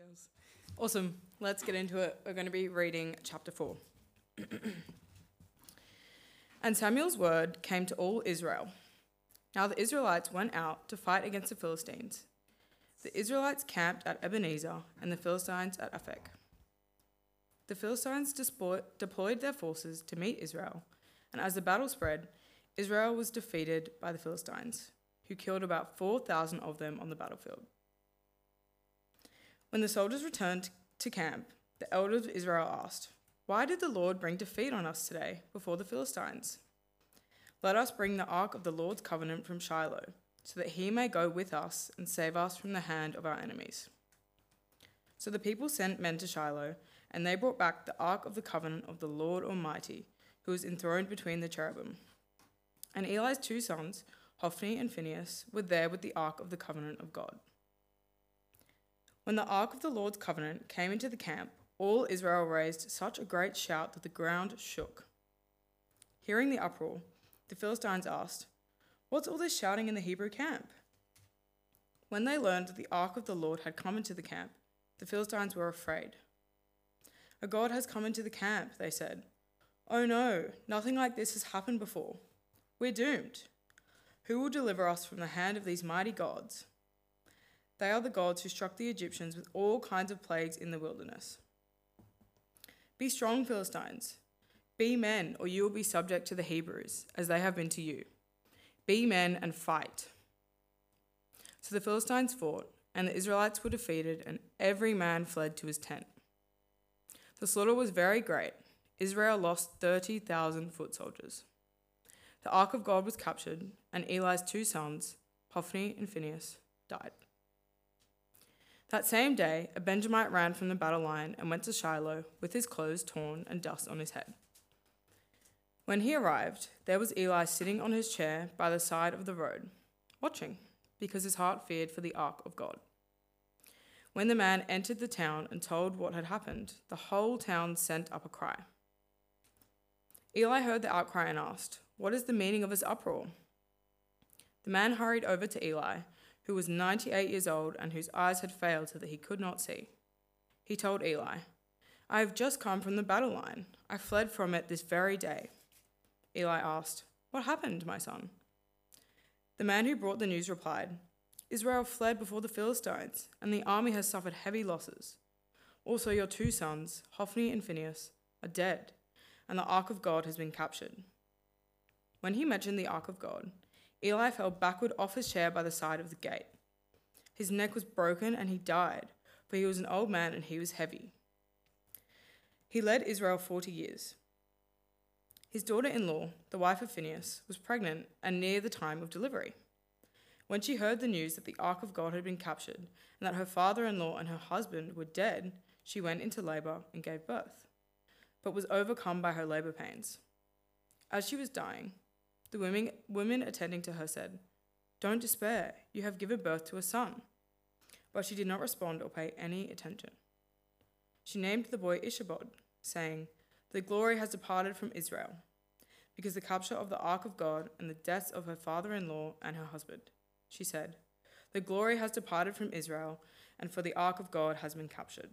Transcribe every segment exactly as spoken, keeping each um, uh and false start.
girls. Awesome. Let's get into it. We're going to be reading chapter four. And Samuel's word came to all Israel. Now the Israelites went out to fight against the Philistines. The Israelites camped at Ebenezer and the Philistines at Aphek. The Philistines dispo- deployed their forces to meet Israel, and as the battle spread, Israel was defeated by the Philistines, who killed about four thousand of them on the battlefield. When the soldiers returned to camp, the elders of Israel asked, "Why did the Lord bring defeat on us today before the Philistines? Let us bring the ark of the Lord's covenant from Shiloh, so that he may go with us and save us from the hand of our enemies." So the people sent men to Shiloh, and they brought back the ark of the covenant of the Lord Almighty, who was enthroned between the cherubim. And Eli's two sons, Hophni and Phinehas, were there with the ark of the covenant of God. When the ark of the Lord's covenant came into the camp, all Israel raised such a great shout that the ground shook. Hearing the uproar, the Philistines asked, "What's all this shouting in the Hebrew camp?" When they learned that the ark of the Lord had come into the camp, the Philistines were afraid. "A god has come into the camp," they said. "Oh no, nothing like this has happened before. We're doomed. Who will deliver us from the hand of these mighty gods? They are the gods who struck the Egyptians with all kinds of plagues in the wilderness. Be strong, Philistines. Be men, or you will be subject to the Hebrews, as they have been to you. Be men and fight." So the Philistines fought, and the Israelites were defeated, and every man fled to his tent. The slaughter was very great. Israel lost thirty thousand foot soldiers. The ark of God was captured, and Eli's two sons, Hophni and Phinehas, died. That same day, a Benjamite ran from the battle line and went to Shiloh with his clothes torn and dust on his head. When he arrived, there was Eli sitting on his chair by the side of the road, watching, because his heart feared for the ark of God. When the man entered the town and told what had happened, the whole town sent up a cry. Eli heard the outcry and asked, "What is the meaning of this uproar?" The man hurried over to Eli, who was ninety-eight years old and whose eyes had failed so that he could not see. He told Eli, "I have just come from the battle line. I fled from it this very day." Eli asked, "What happened, my son?" The man who brought the news replied, "Israel fled before the Philistines, and the army has suffered heavy losses. Also your two sons, Hophni and Phinehas, are dead, and the ark of God has been captured." When he mentioned the ark of God, Eli fell backward off his chair by the side of the gate. His neck was broken and he died, for he was an old man and he was heavy. He led Israel forty years. His daughter-in-law, the wife of Phinehas, was pregnant and near the time of delivery. When she heard the news that the ark of God had been captured and that her father-in-law and her husband were dead, she went into labor and gave birth, but was overcome by her labor pains. As she was dying, the women, women attending to her said, "Don't despair, you have given birth to a son." But she did not respond or pay any attention. She named the boy Ichabod, saying, "The glory has departed from Israel, because the capture of the ark of God and the deaths of her father-in-law and her husband." She said, "The glory has departed from Israel, and for the ark of God has been captured."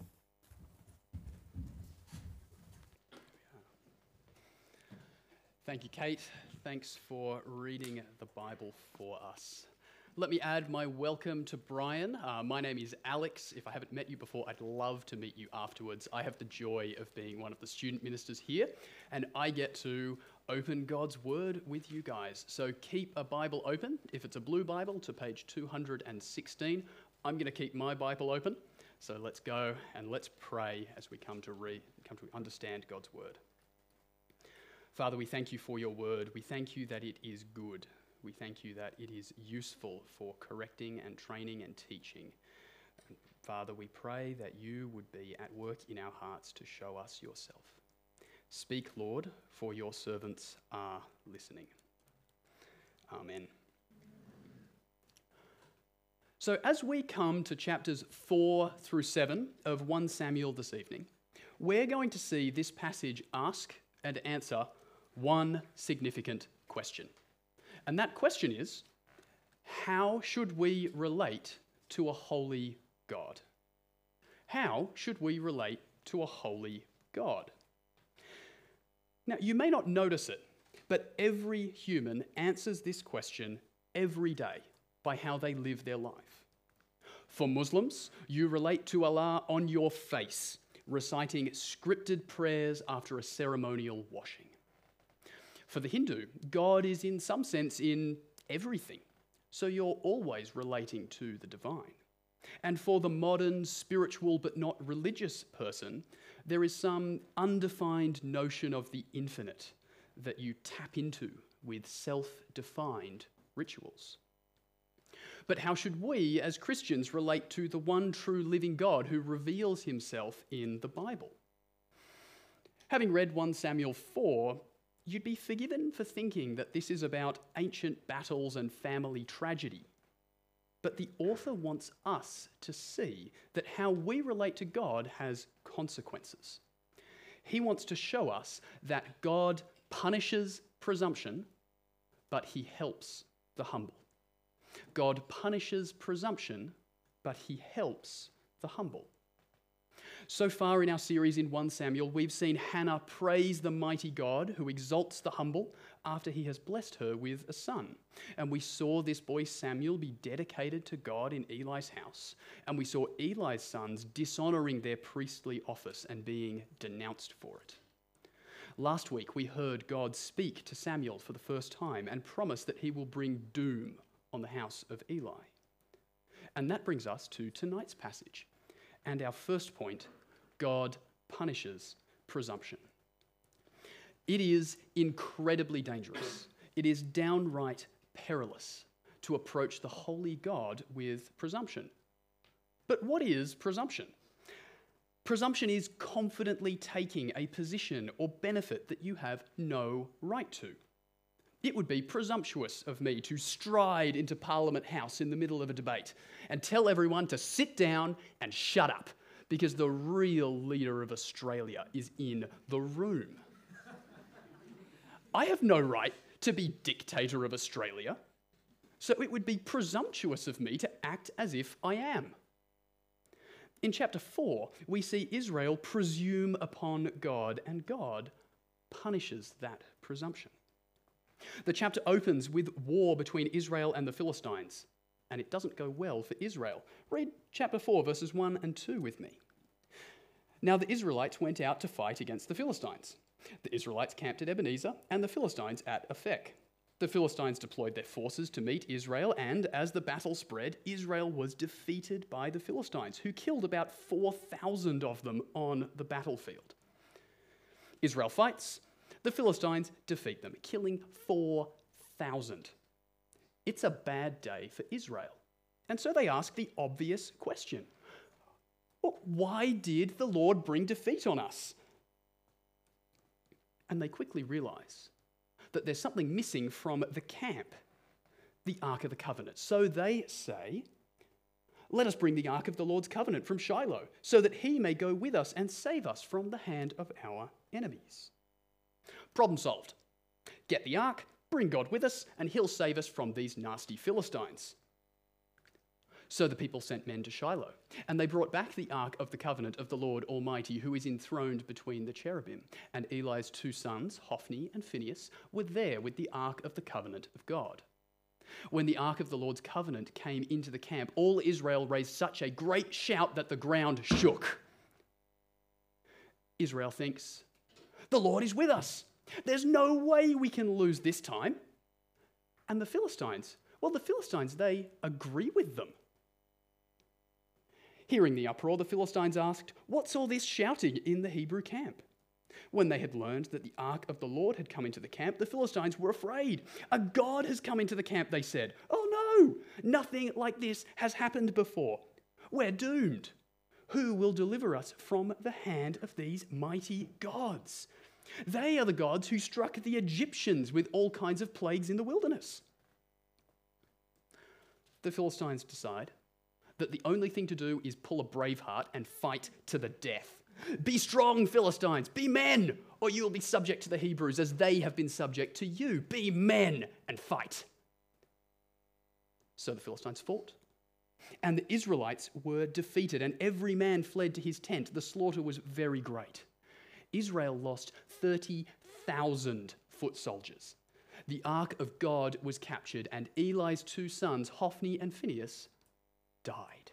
Thank you, Kate. Thanks for reading the Bible for us. Let me add my welcome to Brian. Uh, my name is Alex. If I haven't met you before, I'd love to meet you afterwards. I have the joy of being one of the student ministers here, and I get to open God's Word with you guys. So keep a Bible open. If it's a blue Bible, to page two hundred sixteen. I'm going to keep my Bible open. So let's go and let's pray as we come to read, come to understand God's Word. Father, we thank you for your word. We thank you that it is good. We thank you that it is useful for correcting and training and teaching. And Father, we pray that you would be at work in our hearts to show us yourself. Speak, Lord, for your servants are listening. Amen. So as we come to chapters four through seven of First Samuel this evening, we're going to see this passage ask and answer one significant question. And that question is, how should we relate to a holy God? How should we relate to a holy God? Now, you may not notice it, but every human answers this question every day by how they live their life. For Muslims, you relate to Allah on your face, reciting scripted prayers after a ceremonial washing. For the Hindu, God is in some sense in everything, so you're always relating to the divine. And for the modern, spiritual but not religious person, there is some undefined notion of the infinite that you tap into with self-defined rituals. But how should we, as Christians, relate to the one true living God who reveals himself in the Bible? Having read First Samuel four, you'd be forgiven for thinking that this is about ancient battles and family tragedy. But the author wants us to see that how we relate to God has consequences. He wants to show us that God punishes presumption, but he helps the humble. God punishes presumption, but he helps the humble. So far in our series in First Samuel, we've seen Hannah praise the mighty God who exalts the humble after he has blessed her with a son. And we saw this boy Samuel be dedicated to God in Eli's house. And we saw Eli's sons dishonoring their priestly office and being denounced for it. Last week, we heard God speak to Samuel for the first time and promise that he will bring doom on the house of Eli. And that brings us to tonight's passage. And our first point, God punishes presumption. It is incredibly dangerous. It is downright perilous to approach the holy God with presumption. But what is presumption? Presumption is confidently taking a position or benefit that you have no right to. It would be presumptuous of me to stride into Parliament House in the middle of a debate and tell everyone to sit down and shut up because the real leader of Australia is in the room. I have no right to be dictator of Australia, so it would be presumptuous of me to act as if I am. In chapter four, we see Israel presume upon God, and God punishes that presumption. The chapter opens with war between Israel and the Philistines, and it doesn't go well for Israel. Read chapter four, verses one and two with me. Now the Israelites went out to fight against the Philistines. The Israelites camped at Ebenezer, and the Philistines at Aphek. The Philistines deployed their forces to meet Israel, and as the battle spread, Israel was defeated by the Philistines, who killed about four thousand of them on the battlefield. Israel fights. The Philistines defeat them, killing four thousand. It's a bad day for Israel. And so they ask the obvious question. Well, why did the Lord bring defeat on us? And they quickly realize that there's something missing from the camp, the Ark of the Covenant. So they say, let us bring the Ark of the Lord's Covenant from Shiloh, so that he may go with us and save us from the hand of our enemies. Problem solved. Get the ark, bring God with us, and he'll save us from these nasty Philistines. So the people sent men to Shiloh, and they brought back the ark of the covenant of the Lord Almighty, who is enthroned between the cherubim. And Eli's two sons, Hophni and Phinehas, were there with the ark of the covenant of God. When the ark of the Lord's covenant came into the camp, all Israel raised such a great shout that the ground shook. Israel thinks, the Lord is with us. There's no way we can lose this time. And the Philistines, well, the Philistines, they agree with them. Hearing the uproar, the Philistines asked, what's all this shouting in the Hebrew camp? When they had learned that the ark of the Lord had come into the camp, the Philistines were afraid. A god has come into the camp, they said. Oh no, nothing like this has happened before. We're doomed. Who will deliver us from the hand of these mighty gods? They are the gods who struck the Egyptians with all kinds of plagues in the wilderness. The Philistines decide that the only thing to do is pull a Braveheart and fight to the death. Be strong, Philistines, be men, or you will be subject to the Hebrews as they have been subject to you. Be men and fight. So the Philistines fought. And the Israelites were defeated, and every man fled to his tent. The slaughter was very great. Israel lost thirty thousand foot soldiers. The ark of God was captured, and Eli's two sons, Hophni and Phinehas, died.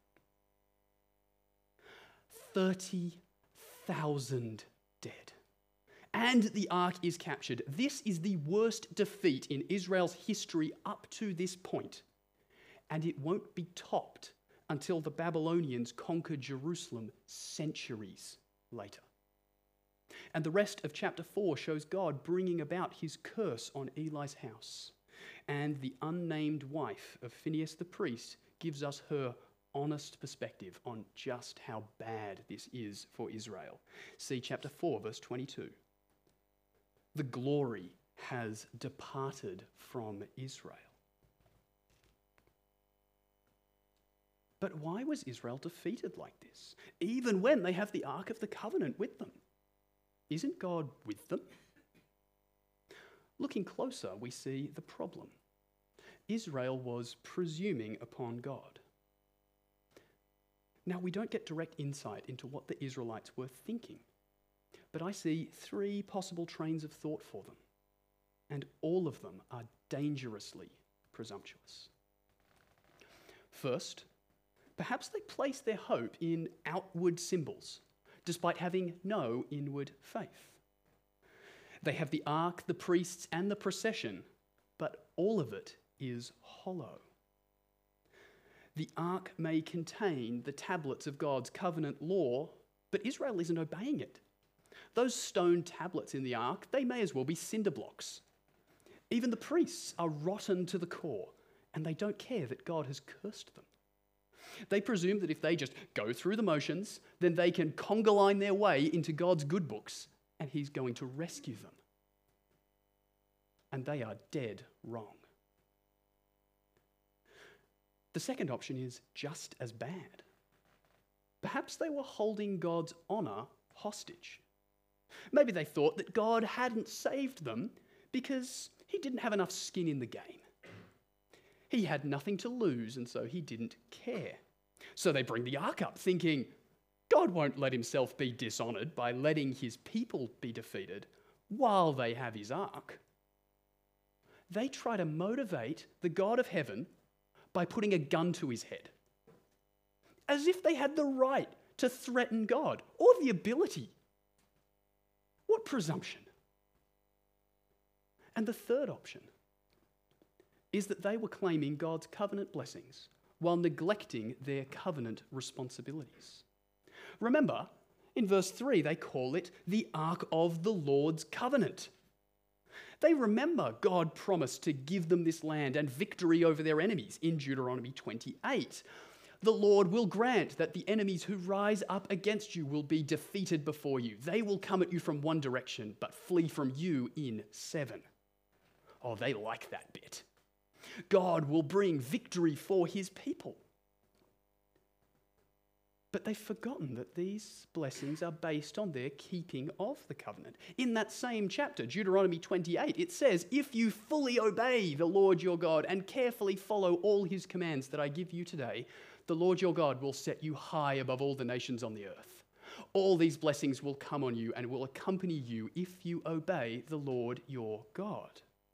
thirty thousand dead. And the ark is captured. This is the worst defeat in Israel's history up to this point. And it won't be topped until the Babylonians conquer Jerusalem centuries later. And the rest of chapter four shows God bringing about his curse on Eli's house. And the unnamed wife of Phinehas the priest gives us her honest perspective on just how bad this is for Israel. See chapter four, verse twenty-two. The glory has departed from Israel. But why was Israel defeated like this, even when they have the Ark of the Covenant with them? Isn't God with them? Looking closer, we see the problem. Israel was presuming upon God. Now, we don't get direct insight into what the Israelites were thinking, but I see three possible trains of thought for them, and all of them are dangerously presumptuous. First, perhaps they place their hope in outward symbols, despite having no inward faith. They have the ark, the priests, and the procession, but all of it is hollow. The ark may contain the tablets of God's covenant law, but Israel isn't obeying it. Those stone tablets in the ark, they may as well be cinder blocks. Even the priests are rotten to the core, and they don't care that God has cursed them. They presume that if they just go through the motions, then they can conga line their way into God's good books, and he's going to rescue them. And they are dead wrong. The second option is just as bad. Perhaps they were holding God's honour hostage. Maybe they thought that God hadn't saved them because he didn't have enough skin in the game. He had nothing to lose, and so he didn't care. So they bring the ark up, thinking, God won't let himself be dishonoured by letting his people be defeated while they have his ark. They try to motivate the God of heaven by putting a gun to his head, as if they had the right to threaten God or the ability. What presumption! And the third option is that they were claiming God's covenant blessings while neglecting their covenant responsibilities. Remember, in verse three, they call it the Ark of the Lord's Covenant. They remember God promised to give them this land and victory over their enemies in Deuteronomy twenty-eight. The Lord will grant that the enemies who rise up against you will be defeated before you. They will come at you from one direction, but flee from you in seven. Oh, they like that bit. God will bring victory for his people. But they've forgotten that these blessings are based on their keeping of the covenant. In that same chapter, Deuteronomy twenty-eight, it says, if you fully obey the Lord your God and carefully follow all his commands that I give you today, the Lord your God will set you high above all the nations on the earth. All these blessings will come on you and will accompany you if you obey the Lord your God.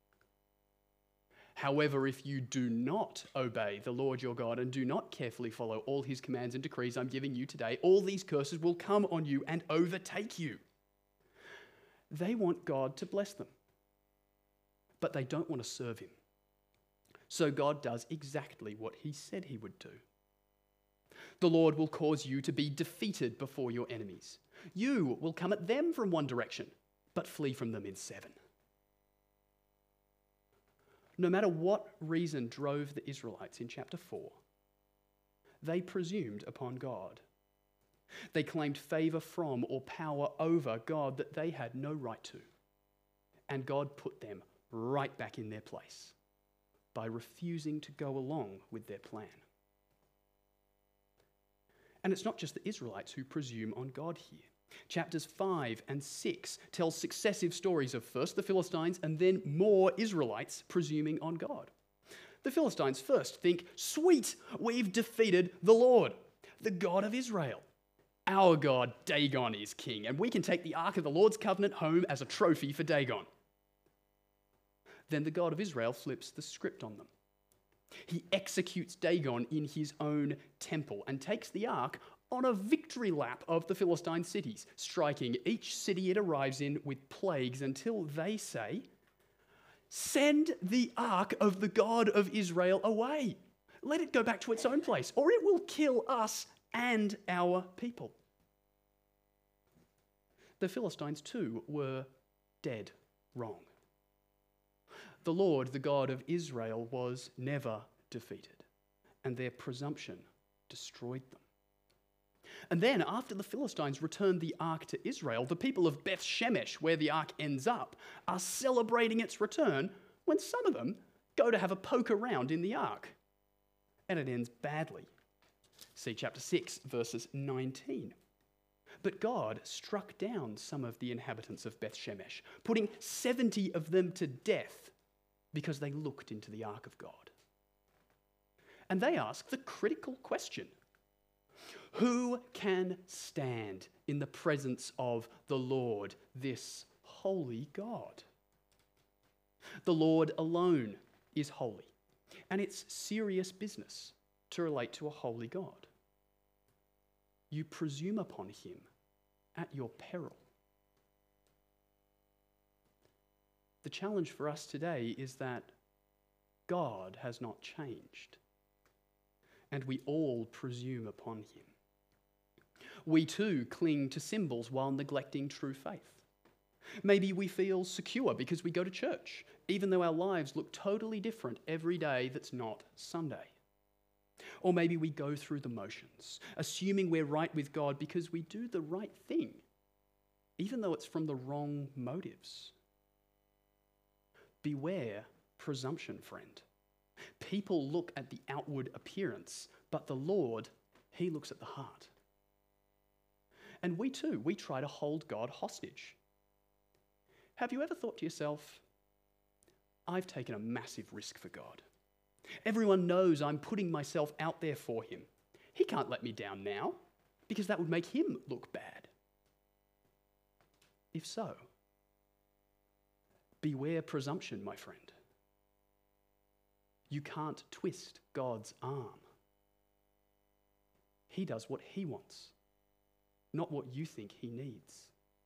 However, if you do not obey the Lord your God and do not carefully follow all his commands and decrees I'm giving you today, all these curses will come on you and overtake you. They want God to bless them, but they don't want to serve him. So God does exactly what he said he would do. The Lord will cause you to be defeated before your enemies. You will come at them from one direction, but flee from them in seven. No matter what reason drove the Israelites in chapter four, they presumed upon God. They claimed favour from or power over God that they had no right to. And God put them right back in their place by refusing to go along with their plan. And it's not just the Israelites who presume on God here. Chapters five and six tell successive stories of first the Philistines and then more Israelites presuming on God. The Philistines first think, sweet, we've defeated the Lord, the God of Israel. Our God, Dagon, is king, and we can take the Ark of the Lord's covenant home as a trophy for Dagon. Then the God of Israel flips the script on them. He executes Dagon in his own temple and takes the Ark on a victory lap of the Philistine cities, striking each city it arrives in with plagues until they say, send the Ark of the God of Israel away. Let it go back to its own place, or it will kill us and our people. The Philistines too were dead wrong. The Lord, the God of Israel, was never defeated, and their presumption destroyed them. And then, after the Philistines returned the ark to Israel, the people of Beth Shemesh, where the ark ends up, are celebrating its return when some of them go to have a poke around in the ark. And it ends badly. See chapter six, verses nineteen. But God struck down some of the inhabitants of Beth Shemesh, putting seventy of them to death because they looked into the ark of God. And they ask the critical question, who can stand in the presence of the Lord, this holy God? The Lord alone is holy, and it's serious business to relate to a holy God. You presume upon him at your peril. The challenge for us today is that God has not changed, and we all presume upon him. We too cling to symbols while neglecting true faith. Maybe we feel secure because we go to church, even though our lives look totally different every day that's not Sunday. Or maybe we go through the motions, assuming we're right with God because we do the right thing, even though it's from the wrong motives. Beware presumption, friend. People look at the outward appearance, but the Lord, he looks at the heart. And we too, we try to hold God hostage. Have you ever thought to yourself, I've taken a massive risk for God. Everyone knows I'm putting myself out there for him. He can't let me down now, because that would make him look bad. If so, beware presumption, my friend. You can't twist God's arm. He does what he wants, not what you think he needs.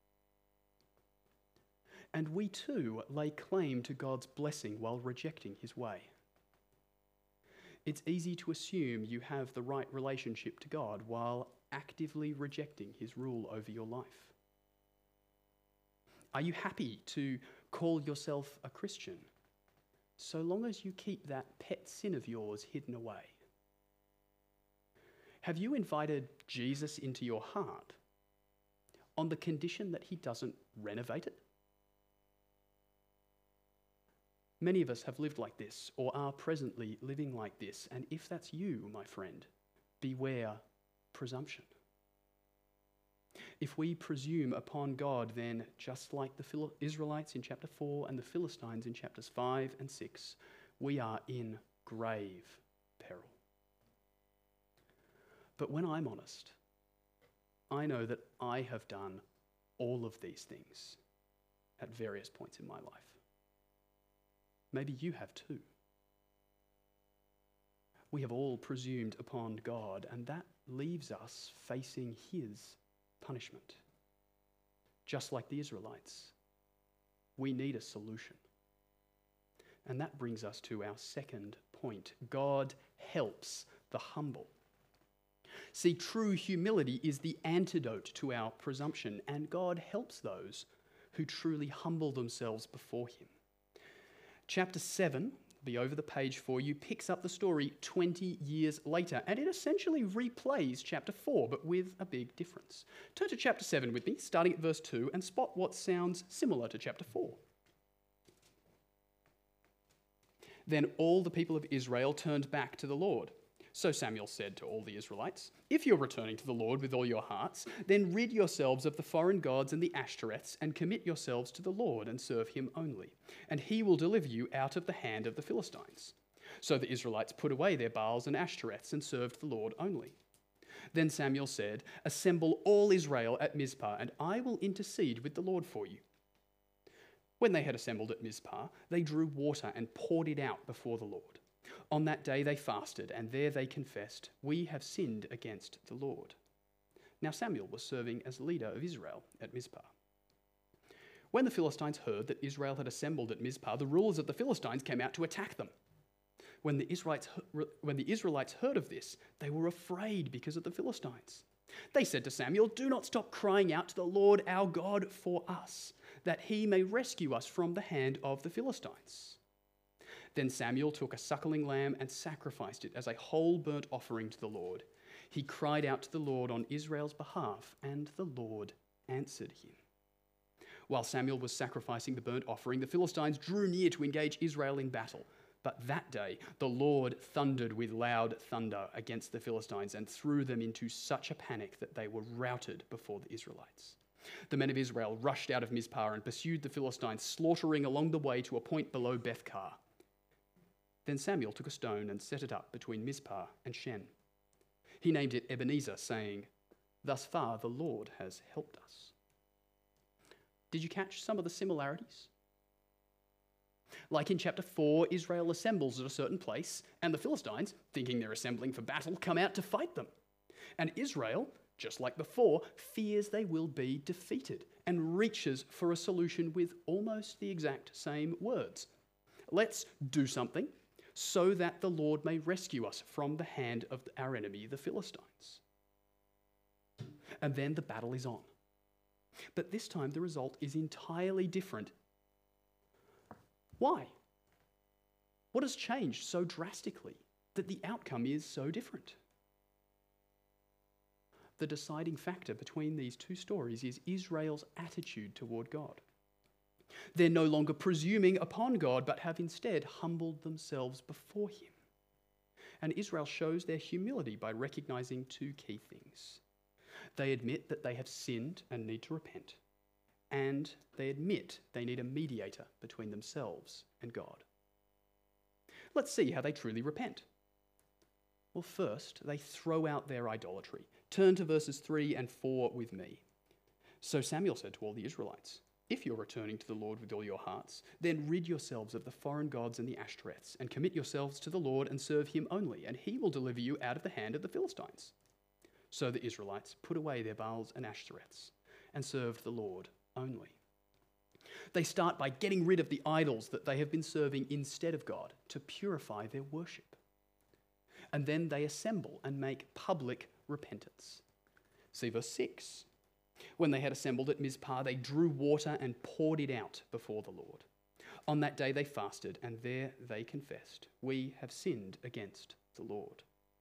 And we too lay claim to God's blessing while rejecting his way. It's easy to assume you have the right relationship to God while actively rejecting his rule over your life. Are you happy to call yourself a Christian so long as you keep that pet sin of yours hidden away? Have you invited Jesus into your heart on the condition that he doesn't renovate it? Many of us have lived like this or are presently living like this, and if that's you, my friend, beware presumption. If we presume upon God, then just like the Israelites in chapter four and the Philistines in chapters five and six, we are in grave peril. But when I'm honest, I know that I have done all of these things at various points in my life. Maybe you have too. We have all presumed upon God, and that leaves us facing his punishment. Just like the Israelites, we need a solution. And that brings us to our second point. God helps the humble. See, true humility is the antidote to our presumption, and God helps those who truly humble themselves before him. Chapter seven, be over the page for you, picks up the story twenty years later, and it essentially replays chapter four, but with a big difference. Turn to chapter seven with me, starting at verse two, and spot what sounds similar to chapter four. Then all the people of Israel turned back to the Lord. So Samuel said to all the Israelites, if you're returning to the Lord with all your hearts, then rid yourselves of the foreign gods and the Ashtoreths, and commit yourselves to the Lord and serve him only, and he will deliver you out of the hand of the Philistines. So the Israelites put away their Baals and Ashtoreths and served the Lord only. Then Samuel said, "Assemble all Israel at Mizpah, and I will intercede with the Lord for you." When they had assembled at Mizpah, they drew water and poured it out before the Lord. On that day they fasted, and there they confessed, "We have sinned against the Lord." Now Samuel was serving as leader of Israel at Mizpah. When the Philistines heard that Israel had assembled at Mizpah, the rulers of the Philistines came out to attack them. When the Israelites, when the Israelites heard of this, they were afraid because of the Philistines. They said to Samuel, "Do not stop crying out to the Lord our God for us, that he may rescue us from the hand of the Philistines." Then Samuel took a suckling lamb and sacrificed it as a whole burnt offering to the Lord. He cried out to the Lord on Israel's behalf, and the Lord answered him. While Samuel was sacrificing the burnt offering, the Philistines drew near to engage Israel in battle. But that day the Lord thundered with loud thunder against the Philistines and threw them into such a panic that they were routed before the Israelites. The men of Israel rushed out of Mizpah and pursued the Philistines, slaughtering along the way to a point below Bethkar. Then Samuel took a stone and set it up between Mizpah and Shen. He named it Ebenezer, saying, "Thus far the Lord has helped us." Did you catch some of the similarities? Like in chapter four, Israel assembles at a certain place, and the Philistines, thinking they're assembling for battle, come out to fight them. And Israel, just like before, fears they will be defeated and reaches for a solution with almost the exact same words. "Let's do something so that the Lord may rescue us from the hand of our enemy, the Philistines." And then the battle is on. But this time the result is entirely different. Why? What has changed so drastically that the outcome is so different? The deciding factor between these two stories is Israel's attitude toward God. They're no longer presuming upon God, but have instead humbled themselves before him. And Israel shows their humility by recognizing two key things. They admit that they have sinned and need to repent. And they admit they need a mediator between themselves and God. Let's see how they truly repent. Well, first, they throw out their idolatry. Turn to verses three and four with me. So Samuel said to all the Israelites, "If you're returning to the Lord with all your hearts, then rid yourselves of the foreign gods and the Ashtoreths, and commit yourselves to the Lord and serve him only, and he will deliver you out of the hand of the Philistines." So the Israelites put away their Baals and Ashtoreths and served the Lord only. They start by getting rid of the idols that they have been serving instead of God to purify their worship. And then they assemble and make public repentance. See verse six. When they had assembled at Mizpah, they drew water and poured it out before the Lord. On that day they fasted, and there they confessed, "We have sinned against the Lord."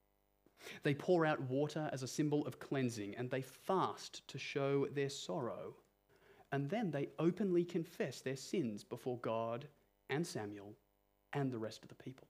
They pour out water as a symbol of cleansing, and they fast to show their sorrow. And then they openly confess their sins before God and Samuel and the rest of the people.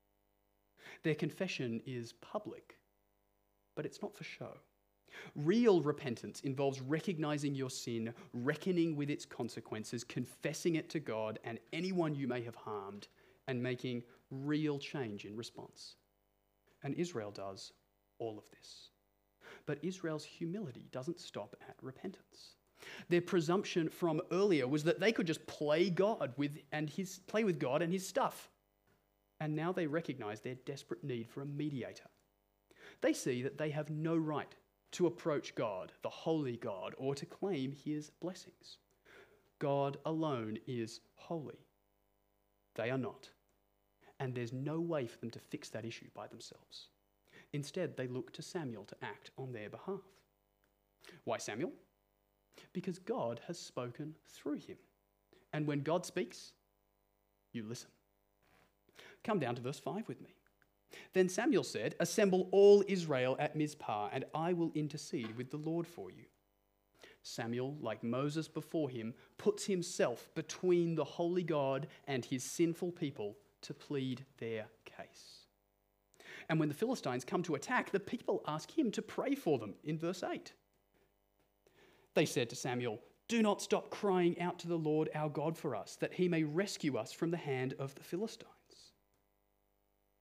Their confession is public, but it's not for show. Real repentance involves recognizing your sin, reckoning with its consequences, confessing it to God and anyone you may have harmed, and making real change in response. And Israel does all of this. But Israel's humility doesn't stop at repentance. Their presumption from earlier was that they could just play God with and his play with God and his stuff. And now they recognize their desperate need for a mediator. They see that they have no right to approach God, the holy God, or to claim his blessings. God alone is holy. They are not. And there's no way for them to fix that issue by themselves. Instead, they look to Samuel to act on their behalf. Why Samuel? Because God has spoken through him. And when God speaks, you listen. Come down to verse five with me. Then Samuel said, "Assemble all Israel at Mizpah, and I will intercede with the Lord for you." Samuel, like Moses before him, puts himself between the holy God and his sinful people to plead their case. And when the Philistines come to attack, the people ask him to pray for them in verse eight. They said to Samuel, "Do not stop crying out to the Lord our God for us, that he may rescue us from the hand of the Philistines."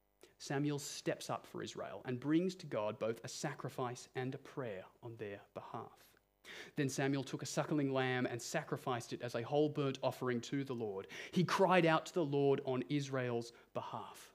Samuel steps up for Israel and brings to God both a sacrifice and a prayer on their behalf. Then Samuel took a suckling lamb and sacrificed it as a whole burnt offering to the Lord. He cried out to the Lord on Israel's behalf.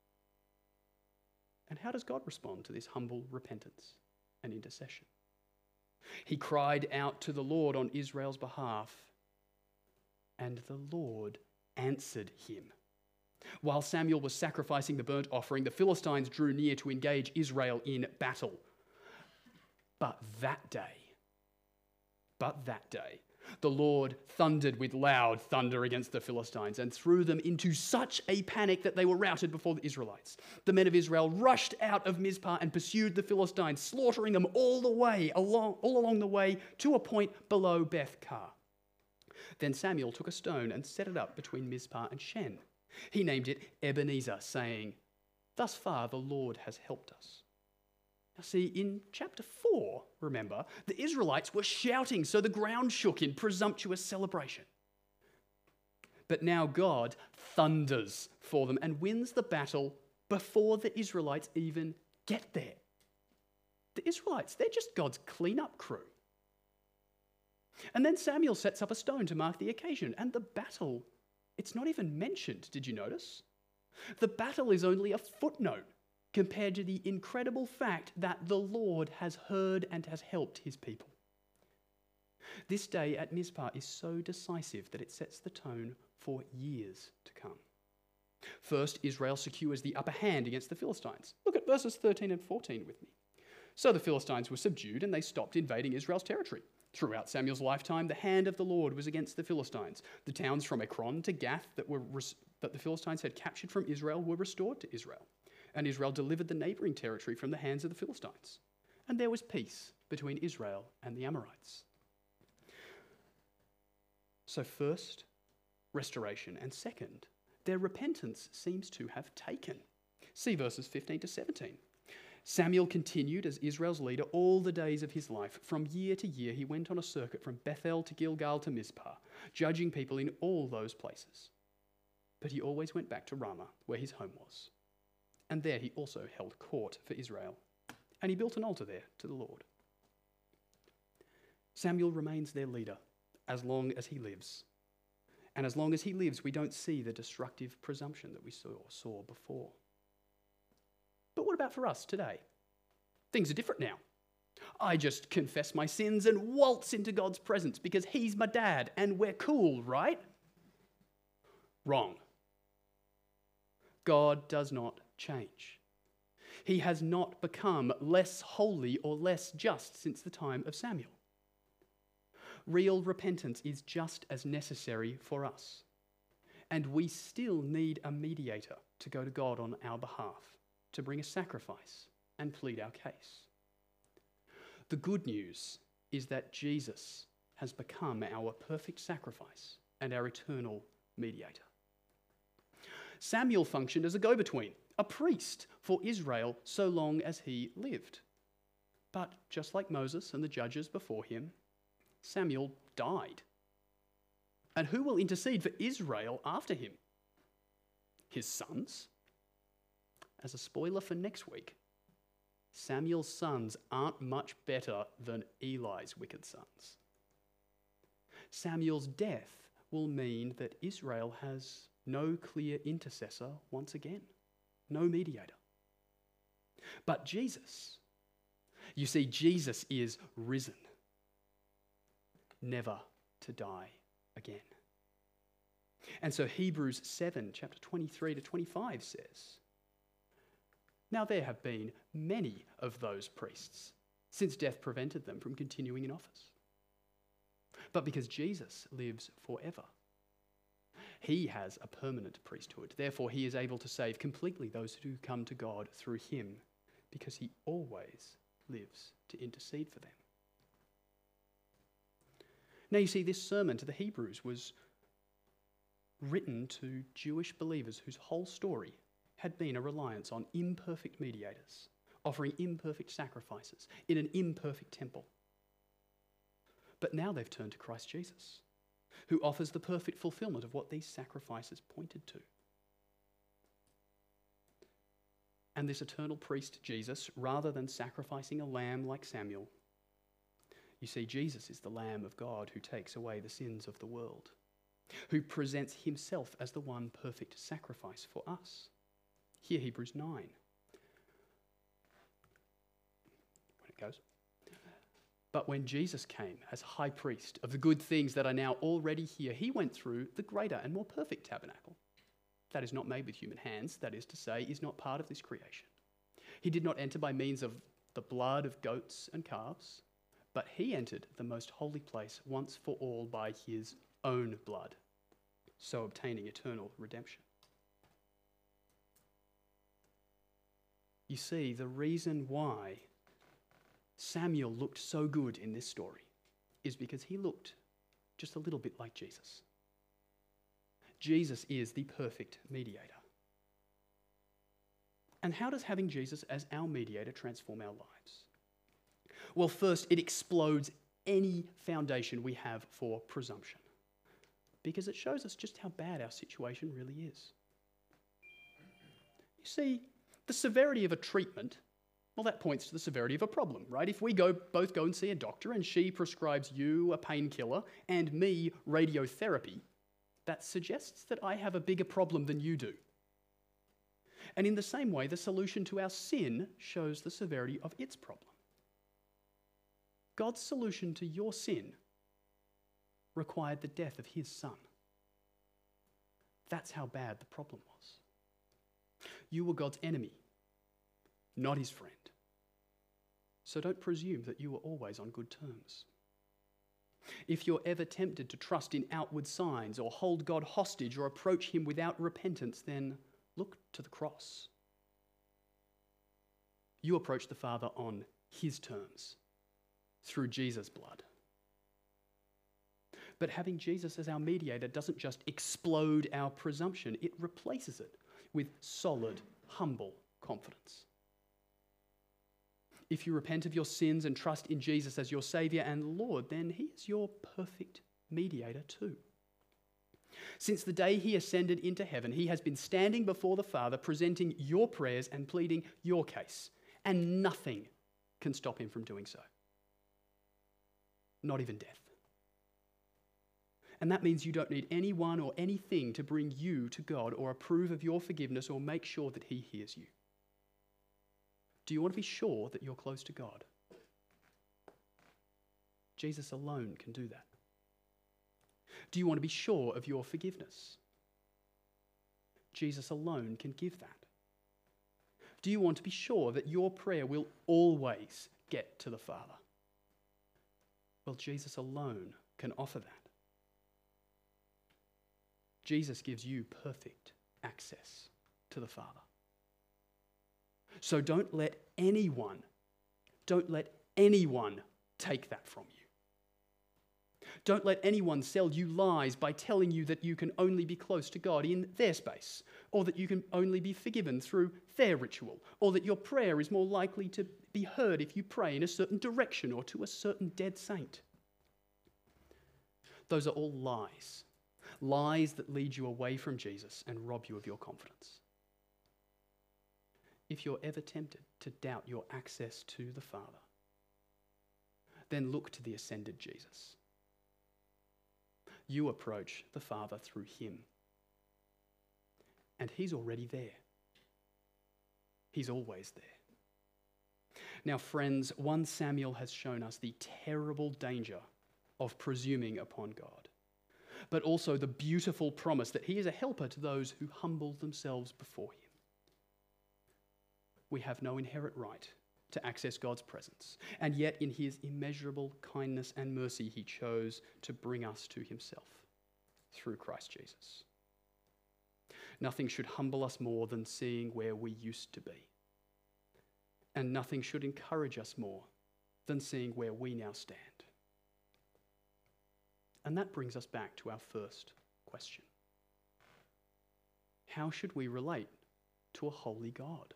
And how does God respond to this humble repentance and intercession? He cried out to the Lord on Israel's behalf, and the Lord answered him. While Samuel was sacrificing the burnt offering, the Philistines drew near to engage Israel in battle. But that day, but that day, the Lord thundered with loud thunder against the Philistines and threw them into such a panic that they were routed before the Israelites. The men of Israel rushed out of Mizpah and pursued the Philistines, slaughtering them all the way along, all along the way to a point below Beth-kar. Then Samuel took a stone and set it up between Mizpah and Shen. He named it Ebenezer, saying, "Thus far the Lord has helped us." Now see, in chapter four, remember, the Israelites were shouting so the ground shook in presumptuous celebration. But now God thunders for them and wins the battle before the Israelites even get there. The Israelites, they're just God's cleanup crew. And then Samuel sets up a stone to mark the occasion, and the battle, it's not even mentioned, did you notice? The battle is only a footnote compared to the incredible fact that the Lord has heard and has helped his people. This day at Mizpah is so decisive that it sets the tone for years to come. First, Israel secures the upper hand against the Philistines. Look at verses thirteen and fourteen with me. So the Philistines were subdued and they stopped invading Israel's territory. Throughout Samuel's lifetime, the hand of the Lord was against the Philistines. The towns from Ekron to Gath that, were res- that the Philistines had captured from Israel were restored to Israel. And Israel delivered the neighbouring territory from the hands of the Philistines. And there was peace between Israel and the Amorites. So first, restoration, and second, their repentance seems to have taken. See verses fifteen to seventeen. Samuel continued as Israel's leader all the days of his life. From year to year, he went on a circuit from Bethel to Gilgal to Mizpah, judging people in all those places. But he always went back to Ramah, where his home was. And there he also held court for Israel. And he built an altar there to the Lord. Samuel remains their leader as long as he lives. And as long as he lives, we don't see the destructive presumption that we saw, saw before. But what about for us today? Things are different now. I just confess my sins and waltz into God's presence because he's my dad and we're cool, right? Wrong. God does not change. He has not become less holy or less just since the time of Samuel. Real repentance is just as necessary for us. And we still need a mediator to go to God on our behalf, to bring a sacrifice and plead our case. The good news is that Jesus has become our perfect sacrifice and our eternal mediator. Samuel functioned as a go-between, a priest for Israel so long as he lived. But just like Moses and the judges before him, Samuel died. And who will intercede for Israel after him? His sons? As a spoiler for next week, Samuel's sons aren't much better than Eli's wicked sons. Samuel's death will mean that Israel has no clear intercessor once again, no mediator. But Jesus, you see, Jesus is risen, never to die again. And so Hebrews seven, chapter twenty-three to twenty-five says, "Now there have been many of those priests, since death prevented them from continuing in office. But because Jesus lives forever, he has a permanent priesthood. Therefore, he is able to save completely those who come to God through him, because he always lives to intercede for them." Now, you see, this sermon to the Hebrews was written to Jewish believers whose whole story had been a reliance on imperfect mediators, offering imperfect sacrifices in an imperfect temple. But now they've turned to Christ Jesus, who offers the perfect fulfillment of what these sacrifices pointed to. and this eternal priest, Jesus, rather than sacrificing a lamb like Samuel. You see, Jesus is the Lamb of God who takes away the sins of the world, who presents himself as the one perfect sacrifice for us. Here, Hebrews nine. When it goes. But when Jesus came as high priest of the good things that are now already here, he went through the greater and more perfect tabernacle. That is not made with human hands, that is to say, is not part of this creation. He did not enter by means of the blood of goats and calves, but he entered the most holy place once for all by his own blood, so obtaining eternal redemption. You see, the reason why Samuel looked so good in this story is because he looked just a little bit like Jesus. Jesus is the perfect mediator. And how does having Jesus as our mediator transform our lives? Well, first, it explodes any foundation we have for presumption, because it shows us just how bad our situation really is. You see, the severity of a treatment, well, that points to the severity of a problem, right? If we go both go and see a doctor and she prescribes you a painkiller and me radiotherapy, that suggests that I have a bigger problem than you do. And in the same way, the solution to our sin shows the severity of its problem. God's solution to your sin required the death of his son. That's how bad the problem was. You were God's enemy, not his friend. So don't presume that you were always on good terms. If you're ever tempted to trust in outward signs or hold God hostage or approach him without repentance, then look to the cross. You approach the Father on his terms, through Jesus' blood. But having Jesus as our mediator doesn't just explode our presumption, it replaces it with solid, humble confidence. If you repent of your sins and trust in Jesus as your Saviour and Lord, then he is your perfect mediator too. Since the day he ascended into heaven, he has been standing before the Father, presenting your prayers and pleading your case, and nothing can stop him from doing so. Not even death. And that means you don't need anyone or anything to bring you to God or approve of your forgiveness or make sure that he hears you. Do you want to be sure that you're close to God? Jesus alone can do that. Do you want to be sure of your forgiveness? Jesus alone can give that. Do you want to be sure that your prayer will always get to the Father? Well, Jesus alone can offer that. Jesus gives you perfect access to the Father. So don't let anyone, don't let anyone take that from you. Don't let anyone sell you lies by telling you that you can only be close to God in their space, or that you can only be forgiven through their ritual, or that your prayer is more likely to be heard if you pray in a certain direction or to a certain dead saint. Those are all lies. Lies that lead you away from Jesus and rob you of your confidence. If you're ever tempted to doubt your access to the Father, then look to the ascended Jesus. You approach the Father through him. And he's already there. He's always there. Now, friends, First Samuel has shown us the terrible danger of presuming upon God, but also the beautiful promise that he is a helper to those who humble themselves before him. We have no inherent right to access God's presence, and yet in his immeasurable kindness and mercy, he chose to bring us to himself through Christ Jesus. Nothing should humble us more than seeing where we used to be, and nothing should encourage us more than seeing where we now stand. And that brings us back to our first question. How should we relate to a holy God?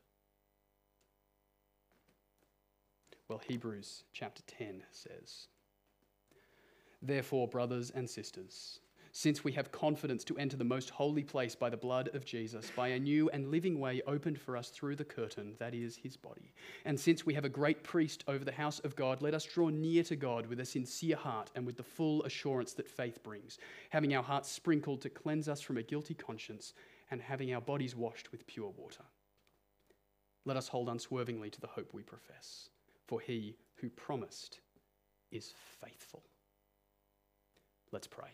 Well, Hebrews chapter ten says, "Therefore, brothers and sisters, since we have confidence to enter the most holy place by the blood of Jesus, by a new and living way opened for us through the curtain, that is his body. And since we have a great priest over the house of God, let us draw near to God with a sincere heart and with the full assurance that faith brings, having our hearts sprinkled to cleanse us from a guilty conscience and having our bodies washed with pure water. Let us hold unswervingly to the hope we profess, for he who promised is faithful. Let's pray.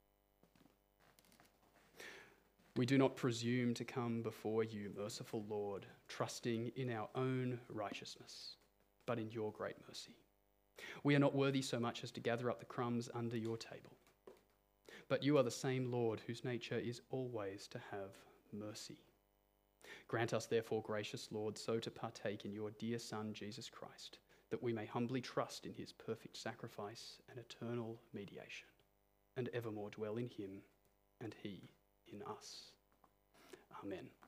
We do not presume to come before you, merciful Lord, trusting in our own righteousness, but in your great mercy. We are not worthy so much as to gather up the crumbs under your table. But you are the same Lord whose nature is always to have mercy. Grant us, therefore, gracious Lord, so to partake in your dear Son, Jesus Christ, that we may humbly trust in his perfect sacrifice and eternal mediation, and evermore dwell in him and he in us. Amen.